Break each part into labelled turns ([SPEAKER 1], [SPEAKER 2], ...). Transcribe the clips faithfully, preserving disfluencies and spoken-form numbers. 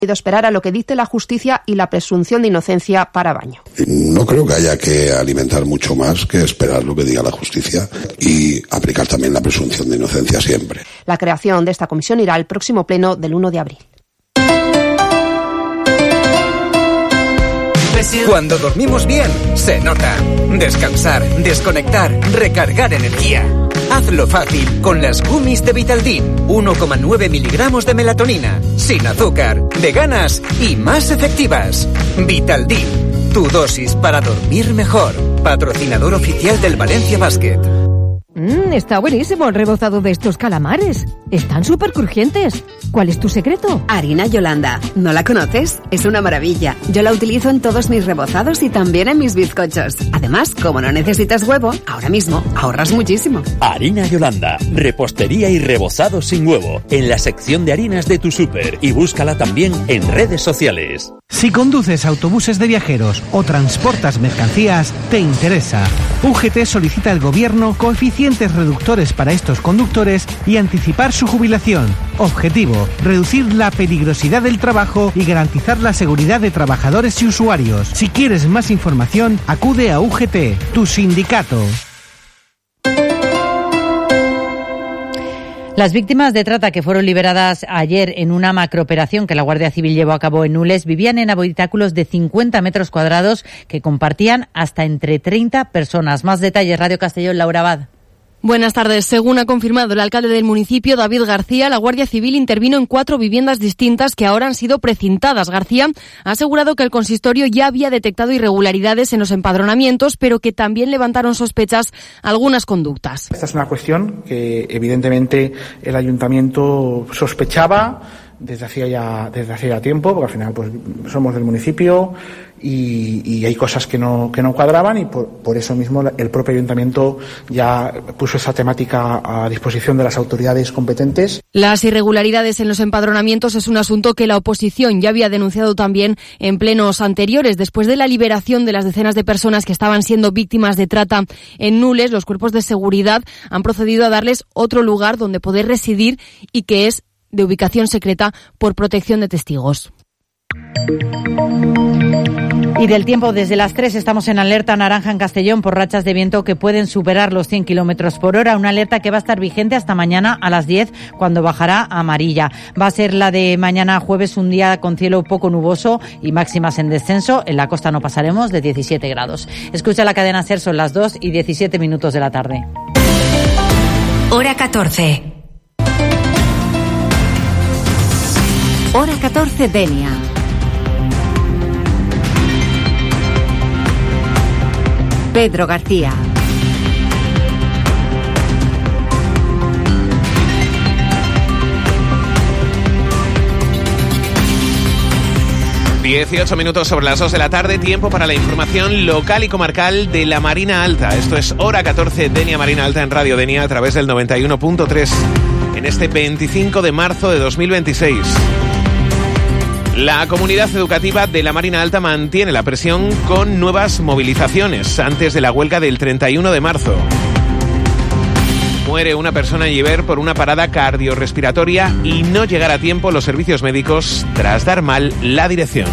[SPEAKER 1] esperar a lo que dicte la justicia y la presunción de inocencia para Baño.
[SPEAKER 2] No creo que haya que alimentar mucho más que esperar lo que diga la justicia y aplicar también la presunción de inocencia siempre.
[SPEAKER 1] La creación de esta comisión irá al próximo pleno del uno de abril.
[SPEAKER 3] Cuando dormimos bien, se nota. Descansar, desconectar, recargar energía. Hazlo fácil con las gummies de Vitaldin. uno coma nueve miligramos de melatonina, sin azúcar, veganas y más efectivas. Vitaldin, tu dosis para dormir mejor. Patrocinador oficial del Valencia Basket.
[SPEAKER 4] Mmm, está buenísimo el rebozado de estos calamares. Están súper crujientes. ¿Cuál es tu secreto?
[SPEAKER 5] Harina Yolanda. ¿No la conoces? Es una maravilla. Yo la utilizo en todos mis rebozados y también en mis bizcochos. Además, como no necesitas huevo, ahora mismo ahorras muchísimo.
[SPEAKER 6] Harina Yolanda. Repostería y rebozado sin huevo. En la sección de harinas de tu súper. Y búscala también en redes sociales.
[SPEAKER 7] Si conduces autobuses de viajeros o transportas mercancías, te interesa. U G T solicita al gobierno coeficientes reductores para estos conductores y anticipar su jubilación. Objetivo: reducir la peligrosidad del trabajo y garantizar la seguridad de trabajadores y usuarios. Si quieres más información, acude a U G T, tu sindicato.
[SPEAKER 8] Las víctimas de trata que fueron liberadas ayer en una macrooperación que la Guardia Civil llevó a cabo en Nules vivían en habitáculos de cincuenta metros cuadrados que compartían hasta entre treinta personas. Más detalles, Radio Castellón, Laura Abad.
[SPEAKER 9] Buenas tardes. Según ha confirmado el alcalde del municipio, David García, la Guardia Civil intervino en cuatro viviendas distintas que ahora han sido precintadas. García ha asegurado que el consistorio ya había detectado irregularidades en los empadronamientos, pero que también levantaron sospechas algunas conductas.
[SPEAKER 10] Esta es una cuestión que evidentemente el ayuntamiento sospechaba desde hacía ya desde hacía ya tiempo, porque al final pues somos del municipio y, y hay cosas que no que no cuadraban y por, por eso mismo el propio ayuntamiento ya puso esa temática a disposición de las autoridades competentes.
[SPEAKER 9] Las irregularidades en los empadronamientos es un asunto que la oposición ya había denunciado también en plenos anteriores. Después de la liberación de las decenas de personas que estaban siendo víctimas de trata en Nules, los cuerpos de seguridad han procedido a darles otro lugar donde poder residir y que es de ubicación secreta por protección de testigos.
[SPEAKER 8] Y del tiempo, desde las tres estamos en alerta naranja en Castellón por rachas de viento que pueden superar los cien kilómetros por hora. Una alerta que va a estar vigente hasta mañana a las diez, cuando bajará a amarilla. Va a ser la de mañana jueves, un día con cielo poco nuboso y máximas en descenso. En la costa no pasaremos de diecisiete grados. Escucha la cadena SER, son las dos y diecisiete minutos de la tarde.
[SPEAKER 11] Hora catorce. Hora catorce, Denia. Pedro García.
[SPEAKER 12] dieciocho minutos sobre las dos de la tarde, tiempo para la información local y comarcal de la Marina Alta. Esto es Hora catorce, Denia Marina Alta en Radio Denia a través del noventa y uno punto tres en este veinticinco de marzo de dos mil veintiséis. La comunidad educativa de la Marina Alta mantiene la presión con nuevas movilizaciones antes de la huelga del treinta y uno de marzo. Muere una persona en Llever por una parada cardiorrespiratoria y no llegar a tiempo los servicios médicos tras dar mal la dirección.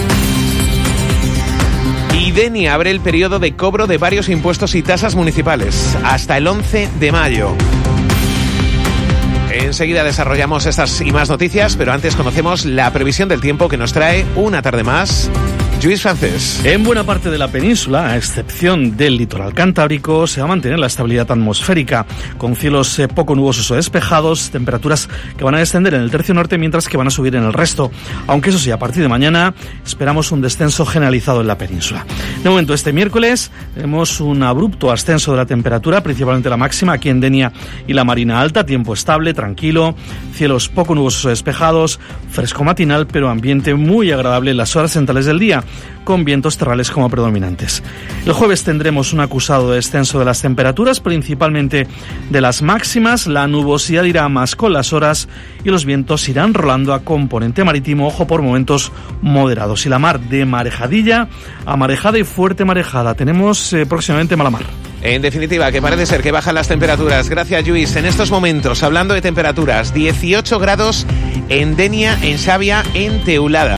[SPEAKER 12] Y Denia abre el periodo de cobro de varios impuestos y tasas municipales hasta el once de mayo. Enseguida desarrollamos estas y más noticias, pero antes conocemos la previsión del tiempo que nos trae una tarde más Lluís Francés.
[SPEAKER 13] En buena parte de la península, a excepción del litoral cantábrico, se va a mantener la estabilidad atmosférica, con cielos eh, poco nubosos o despejados, temperaturas que van a descender en el tercio norte, mientras que van a subir en el resto. Aunque eso sí, a partir de mañana esperamos un descenso generalizado en la península. De momento, este miércoles tenemos un abrupto ascenso de la temperatura, principalmente la máxima aquí en Denia y la Marina Alta, tiempo estable, tranquilo, cielos poco nubosos o despejados, fresco matinal, pero ambiente muy agradable en las horas centrales del día, con vientos terrales como predominantes. El jueves tendremos un acusado descenso de las temperaturas, principalmente de las máximas. La nubosidad irá más con las horas y los vientos irán rolando a componente marítimo, ojo, por momentos moderados. Y la mar de marejadilla a marejada y fuerte marejada. Tenemos eh, próximamente mala mar.
[SPEAKER 12] En definitiva, que parece ser que bajan las temperaturas. Gracias, Lluís. En estos momentos, hablando de temperaturas, dieciocho grados en Denia, en Xavia, en Teulada.